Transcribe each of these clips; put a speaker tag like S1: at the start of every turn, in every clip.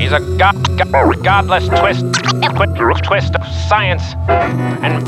S1: He's a godless twist of science and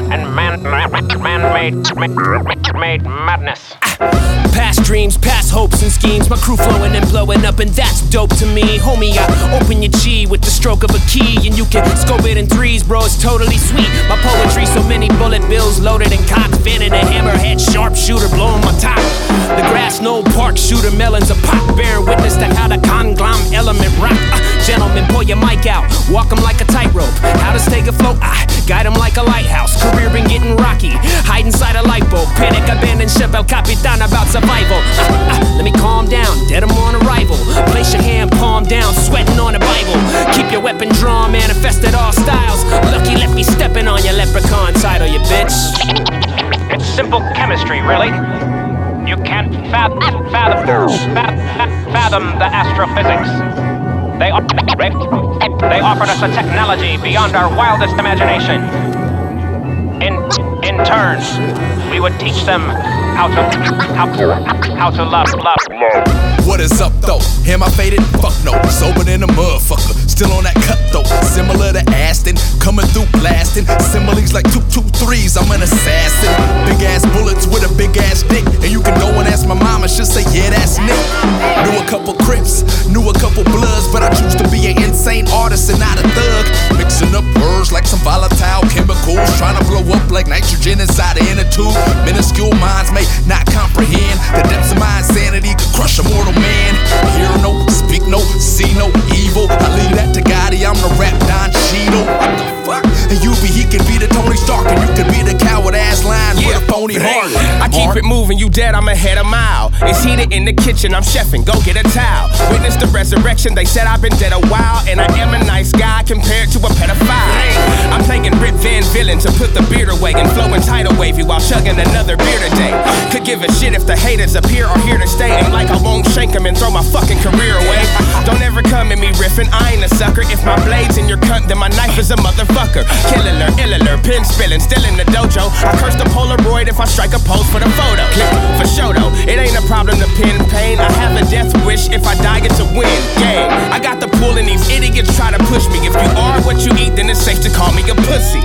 S1: man-made madness.
S2: Past dreams, past hopes and schemes. My crew flowing and blowing up, and that's dope to me. Homie, I open your G with the stroke of a key, and you can scope it in threes, bro. It's totally sweet. My poetry, so many bullet bills loaded and cocked, fanning a hammerhead sharpshooter, blowing my top. The grass, no park shooter, melons a pop, bearing witness to how the conglom element rock. Gentlemen, pull your mic out, walk 'em like a tightrope. How to stay afloat? Guide 'em like a lighthouse. Career been getting rocky, hide inside a light bulb. Panic, abandon ship, El Capitan about survival. Let me calm down, dead 'em on arrival. Place your hand, palm down, sweating on the Bible. Keep your weapon drawn, manifested all styles. Lucky let me stepping on your leprechaun title, you bitch.
S1: It's simple chemistry, really. You can't fathom the astrophysics. They offered us a technology beyond our wildest imagination. In turn, we would teach them how to love.
S3: What is up though? Am I faded? Fuck no. Sober than a motherfucker. Still on that cut though. Similar to Aston. Coming through blasting. Similes like 223s. I'm an assassin. Big ass bullets with a big ass dick. And you can go and ask my mama. She'll say, yeah, that's Nick. Knew a couple Crips. Knew a couple Bloods. But I choose to be an insane artist and not a thug. Mixing up words like some volatile chemicals. Trying to blow up like nitrogen inside an inner tube. Minuscule minds may not comprehend the depths of my insanity could crush a mortal man. Hear no, speak no, see no evil. I leave that to Gotti, I'm the rap Don Cheadle. What the fuck? And he can be the Tony Stark, and you can be the coward ass lion with a phony heart.
S2: I keep it moving, you dead, I'm ahead a mile. It's heated in the kitchen, I'm chefing, go get a towel. Witness the resurrection, they said I've been dead a while. And I am a nice guy compared to a pedophile. I'm playing Rip Van Villain to put the beard away and flowing tidal wavy while chugging another beer today. Could give a shit if the haters appear or here to stay. Ain't like I won't shank them and throw my fucking career away. Don't ever come at me riffing, I ain't a sucker. If my blade's in your cunt, then my knife is a motherfucker. Killer, iller, pin spilling, still in the dojo. I curse the Polaroid if I strike a pose for the photo. Click for show though, it ain't a problem to pin pain. I have a death wish, if I die it's a win. Gang, I got the pull and these idiots try to push me. If you are what you eat, then it's safe to call me a pussy.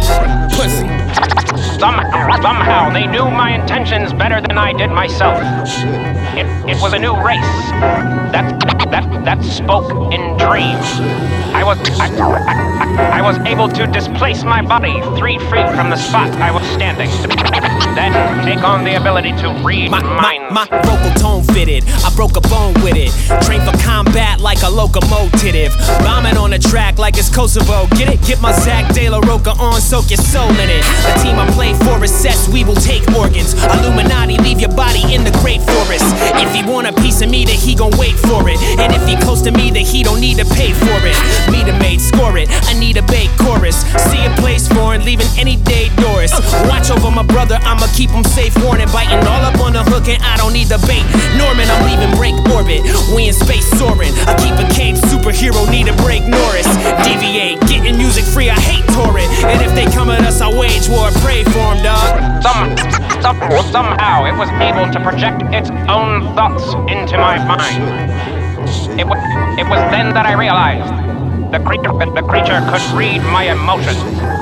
S1: Somehow they knew my intentions better than I did myself. It was a new race that spoke in dreams. I was able to displace my body 3 feet from the spot I was standing. Then take on the ability to read minds.
S2: My vocal tone fitted, I broke a bone with it. Trained for combat like a locomotive. Bombing on the track like it's Kosovo. Get it? Get my Zach De La Roca on, soak your soul in it. The team I play for is Cess, we will take organs. Illuminati, leave your body in the great forest. If he want a piece of me, then he gon' wait for it. And if he close to me, then he don't need to pay for it. Meter made, score it, I need a bait chorus. See a place for it, leaving any day Doris. Watch over my brother, I'ma keep him safe, warning. Biting all up on the hook and I don't need the bait. Norman, I'm leaving break orbit. We in space soaring. I keep a cape, superhero, need a break Norris. Deviate, getting music free, I hate touring. And if they come at us, I wage war, pray for them, dog.
S1: Somehow it was able to project its own thoughts into my mind. It was then that I realized the creature could read my emotions.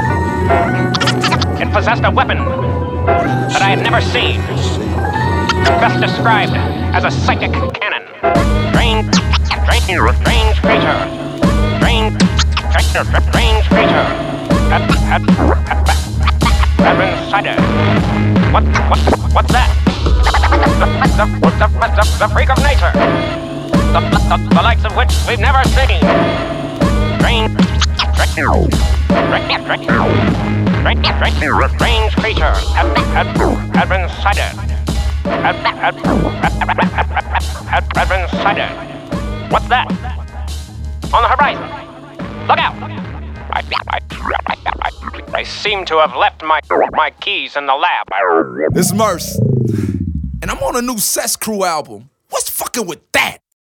S1: It possessed a weapon that I had never seen. Best described as a psychic cannon. Strange creature. Had been sighted. What's that? The freak of nature. The likes of which we've never seen. Strange creature had been sighted. Had been sighted. What's that? On the horizon. Look out! I seem to have left my keys in the lab.
S3: It's Merce, and I'm on a new Cess Crew album. What's fucking with that?